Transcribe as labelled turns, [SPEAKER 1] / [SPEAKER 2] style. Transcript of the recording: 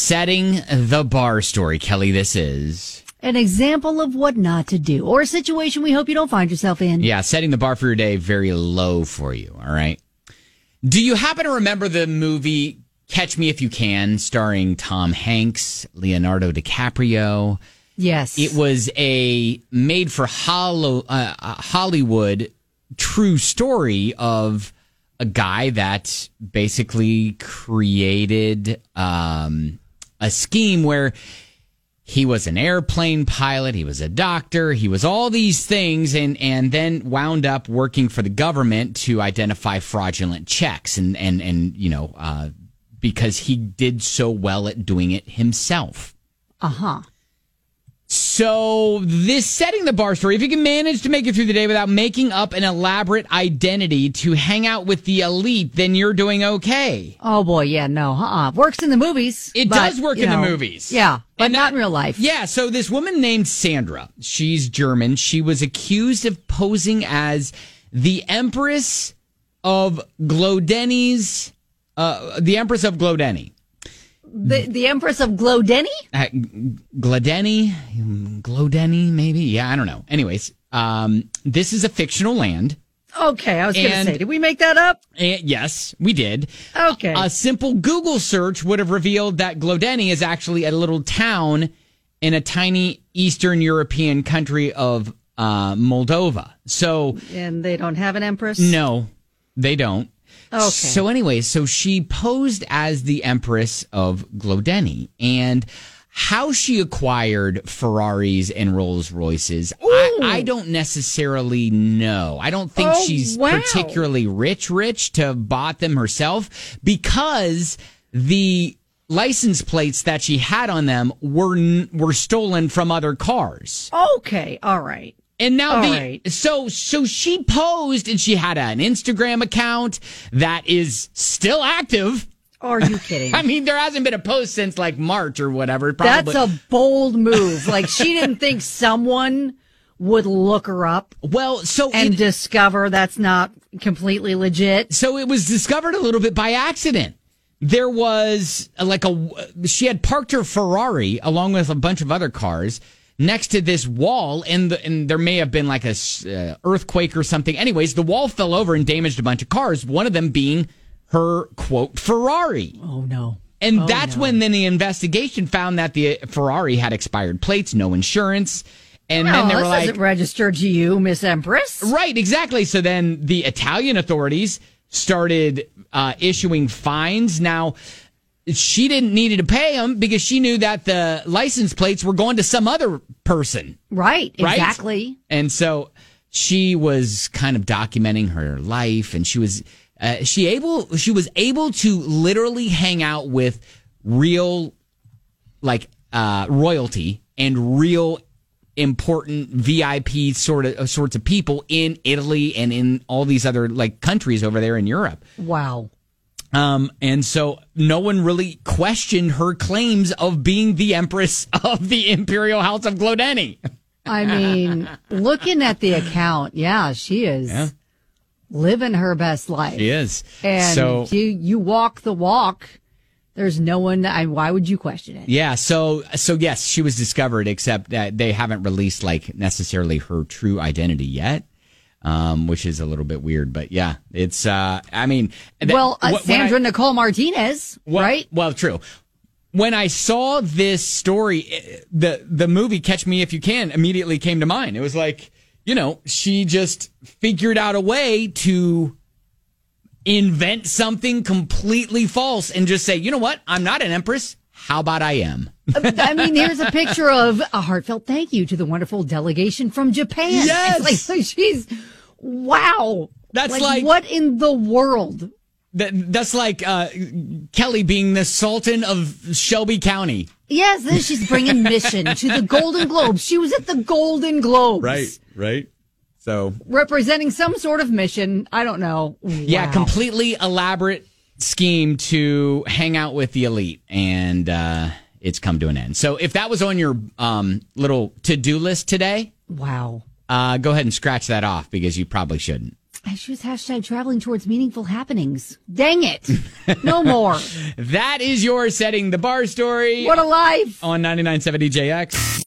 [SPEAKER 1] setting the bar story, Kelly, this is.
[SPEAKER 2] An example of what not to do, or a situation we hope you don't find yourself in.
[SPEAKER 1] Yeah, setting the bar for your day very low for you, all right? Do you happen to remember the movie Catch Me If You Can, starring Tom Hanks, Leonardo DiCaprio?
[SPEAKER 2] Yes.
[SPEAKER 1] It was a made-for-Hollywood true story of a guy that basically created a scheme where he was an airplane pilot, he was a doctor, he was all these things, and then wound up working for the government to identify fraudulent checks, and because he did so well at doing it himself.
[SPEAKER 2] Uh-huh.
[SPEAKER 1] So this setting the bar story, if you can manage to make it through the day without making up an elaborate identity to hang out with the elite, then you're doing okay.
[SPEAKER 2] Oh, boy, yeah, no, Works in the movies.
[SPEAKER 1] It does work in the movies.
[SPEAKER 2] Yeah, but not in real life.
[SPEAKER 1] Yeah, so this woman named Sandra, she's German. She was accused of posing as the Empress of Glodeni's, the Empress of Glodeni.
[SPEAKER 2] The Empress of Glodeni?
[SPEAKER 1] Glodeni, maybe? Yeah, I don't know. Anyways, this is a fictional land.
[SPEAKER 2] Okay, I was going to say, did we make that up?
[SPEAKER 1] Yes, we did.
[SPEAKER 2] Okay.
[SPEAKER 1] A simple Google search would have revealed that Glodeni is actually a little town in a tiny Eastern European country of Moldova.
[SPEAKER 2] And they don't have an empress?
[SPEAKER 1] No, they don't.
[SPEAKER 2] Okay.
[SPEAKER 1] So anyway, so she posed as the Empress of Glodeni, and how she acquired Ferraris and Rolls Royces, I don't necessarily know. I don't think she's particularly rich to have bought them herself, because the license plates that she had on them were stolen from other cars.
[SPEAKER 2] Okay, all right.
[SPEAKER 1] And now so she posed, and she had an Instagram account that is still active.
[SPEAKER 2] Are you kidding?
[SPEAKER 1] I mean, there hasn't been a post since like March or whatever. Probably.
[SPEAKER 2] That's a bold move. Like, she didn't think someone would look her up.
[SPEAKER 1] Well,
[SPEAKER 2] discover that's not completely legit.
[SPEAKER 1] So it was discovered a little bit by accident. There was she had parked her Ferrari along with a bunch of other cars next to this wall, and there may have been like a earthquake or something. Anyways, the wall fell over and damaged a bunch of cars, one of them being her, quote, Ferrari.
[SPEAKER 2] Oh, no.
[SPEAKER 1] And that's when then the investigation found that the Ferrari had expired plates, no insurance. And then they were like,
[SPEAKER 2] doesn't register to you, Miss Empress.
[SPEAKER 1] Right, exactly. So then the Italian authorities started issuing fines. Now, she didn't need to pay them because she knew that the license plates were going to some other person.
[SPEAKER 2] Right, exactly.
[SPEAKER 1] And so she was kind of documenting her life, and she was able to literally hang out with real royalty and real important VIP sorts of people in Italy and in all these other countries over there in Europe.
[SPEAKER 2] Wow.
[SPEAKER 1] And so no one really questioned her claims of being the Empress of the Imperial House of Glodeni.
[SPEAKER 2] I mean, looking at the account, she is living her best life.
[SPEAKER 1] She is.
[SPEAKER 2] And
[SPEAKER 1] so,
[SPEAKER 2] you walk the walk. There's no one. Why would you question it?
[SPEAKER 1] Yeah. So yes, she was discovered, except that they haven't released necessarily her true identity yet. Which is a little bit weird, but yeah, it's, Sandra
[SPEAKER 2] Nicole Martinez, right?
[SPEAKER 1] Well, true. When I saw this story, the movie Catch Me If You Can immediately came to mind. It was like, she just figured out a way to invent something completely false and just say, you know what? I'm not an empress. How about I am?
[SPEAKER 2] I mean, here's a picture of a heartfelt thank you to the wonderful delegation from Japan.
[SPEAKER 1] Yes.
[SPEAKER 2] Wow.
[SPEAKER 1] That's
[SPEAKER 2] what in the world?
[SPEAKER 1] That's like Kelly being the Sultan of Shelby County.
[SPEAKER 2] Yes, then she's bringing mission to the Golden Globes. She was at the Golden Globes.
[SPEAKER 1] Right. So
[SPEAKER 2] representing some sort of mission. I don't know. Wow.
[SPEAKER 1] Yeah, completely elaborate scheme to hang out with the elite, and it's come to an end. So if that was on your little to-do list today,
[SPEAKER 2] wow,
[SPEAKER 1] go ahead and scratch that off because you probably shouldn't.
[SPEAKER 2] She was hashtag traveling towards meaningful happenings. Dang it. No more.
[SPEAKER 1] That is your Setting the Bar story.
[SPEAKER 2] What a life.
[SPEAKER 1] On 99.7 DJX.